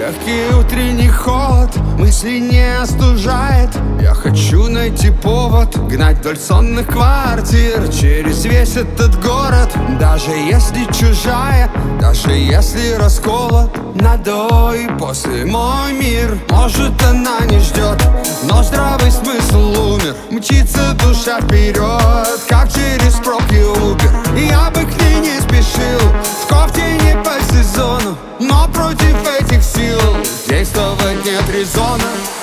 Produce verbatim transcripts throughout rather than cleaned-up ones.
Легкий утренний холод мысли не остужает. Я хочу найти повод гнать вдоль сонных квартир через весь этот город. Даже если чужая, даже если расколот на до и после мой мир. Может, она не ждет, но здравый смысл умер. Мчится душа вперед, как через пробки Убер. Я бы к ней не спешил, в кофте не по сезону, но против этих сил действовать нет резона.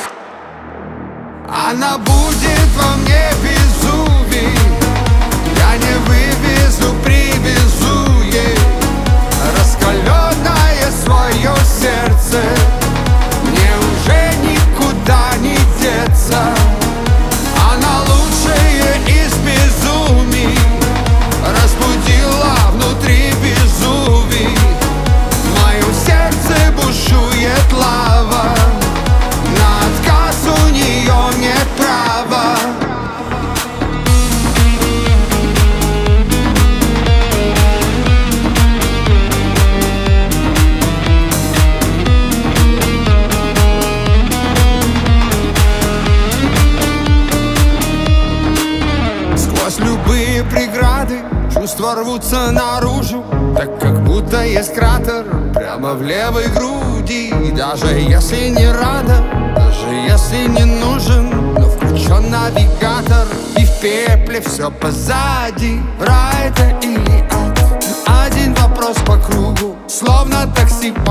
Она будет во мне безумие, я не вывезу, привезу ей раскаленное свое сердце. Мне уже никуда не деться. Она лучшая из безумий, разбудила внутри безумий. В моем сердце бушует лава, на отказ у нее нет права. Сквозь любые преграды чувства рвутся наружу, так как будто есть кратер прямо в левой груди. И даже если не рада, даже если не нужен, но включен навигатор, и в пепле все позади. Рай это или ад? Один вопрос по кругу, словно такси